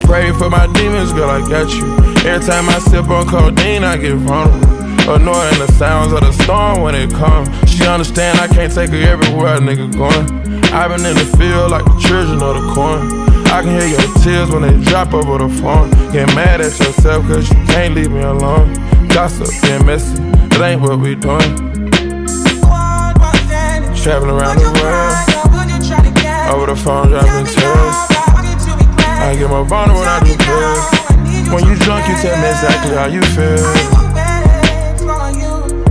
pray for my demons, girl, I got you. Every time I sip on codeine, I get vulnerable. Annoying the sounds of the storm when it comes. She understand I can't take her everywhere a nigga going. I've been in the field like the children of the corn. I can hear your tears when they drop over the phone. Get mad at yourself cause you can't leave me alone. Gossip, being messy, that ain't what we doing. Traveling around the world, over the phone dropping tears. I get more vulnerable when I do this. When you drunk you tell me exactly how you feel.